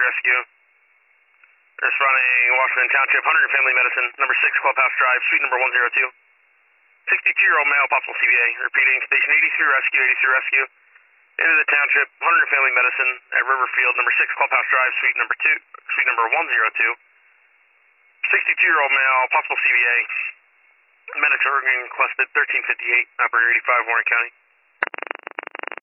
Rescue. Responding Washington Township, 100 Family Medicine, number 6 Clubhouse Drive, suite number 102. 62-year-old male, possible CVA. Repeating, station 83 Rescue, 83 Rescue. Into the township, 100 Family Medicine at Riverfield, number 6 Clubhouse Drive, suite number 102. 62-year-old male, possible CVA. Medics are requested 1358, operator 85, Warren County.